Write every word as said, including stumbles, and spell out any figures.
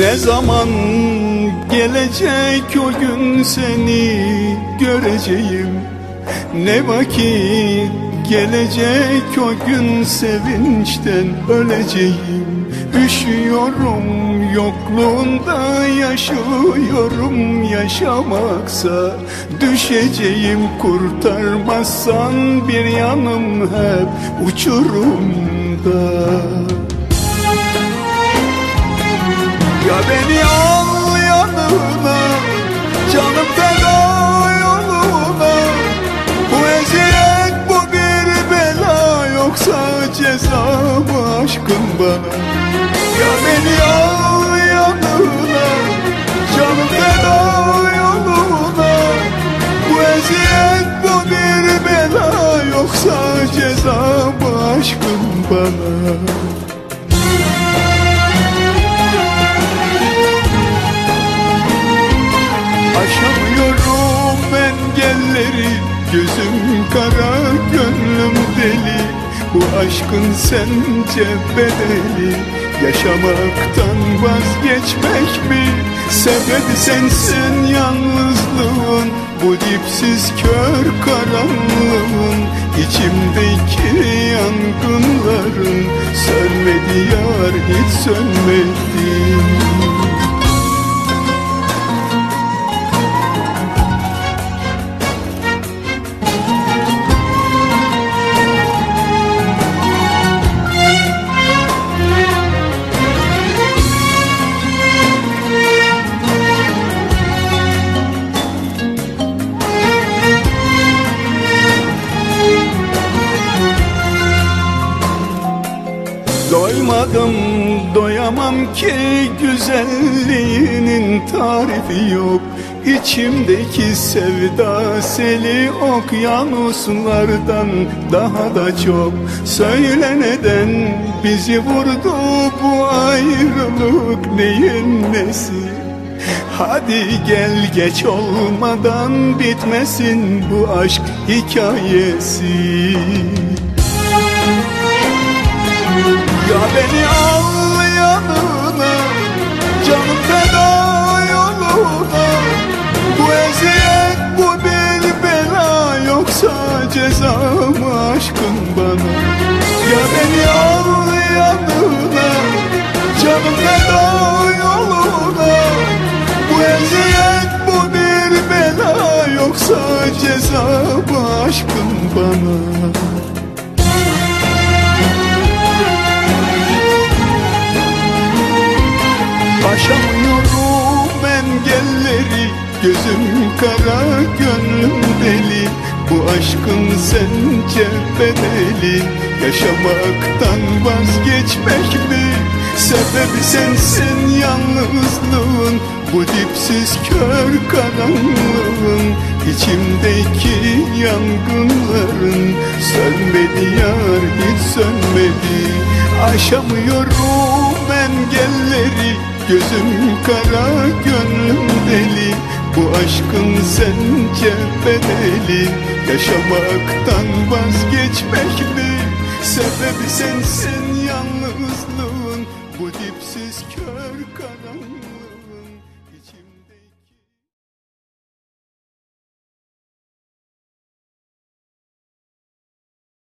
Ne zaman gelecek o gün seni göreceğim, ne vakit gelecek o gün sevinçten öleceğim. Üşüyorum yokluğunda, yaşıyorum yaşamaksa düşeceğim. Kurtarmazsan bir yanım hep uçurumda. Ya beni al yanına, canım feda yoluna. Bu eziyet, bu bir bela, yoksa ceza mı aşkın bana? Ya beni al yanına, canım feda yoluna. Bu eziyet, bu bir bela, yoksa ceza mı aşkın bana? Aşamıyorum engelleri, gözüm kara, gönlüm deli. Bu aşkın sence bedeli, yaşamaktan vazgeçmek mi? Sebebi sensin yalnızlığın, bu dipsiz kör karanlığın. İçimdeki yangınların sönmedi yar, hiç sönmedi. Doymadım, doyamam ki güzelliğinin tarifi yok. İçimdeki sevda seli okyanuslardan daha da çok. Söyle neden bizi vurdu bu ayrılık, neyin nesi? Hadi gel, geç olmadan bitmesin bu aşk hikayesi. Ya beni al yanına, canım feda yoluna. Bu eziyet, bu bir bela, yoksa ceza mı aşkın bana? Ya beni al yanına, canım feda yoluna. Bu eziyet, bu bir bela, yoksa ceza mı aşkın bana? Aşamıyorum engelleri, gözüm kara, gönlüm deli. Bu aşkın sence bedeli, yaşamaktan vazgeçmek mi? Sebebi sensin yalnızlığın, bu dipsiz kör karanlığın. İçimdeki yangınların sönmedi yar, hiç sönmedi. Aşamıyorum engelleri, gözüm kara, gönlüm deli. Bu aşkın sence bedeli, yaşamaktan vazgeçmek mi? Sebebi sensin yalnızlığın, bu dipsiz kör karanlığın.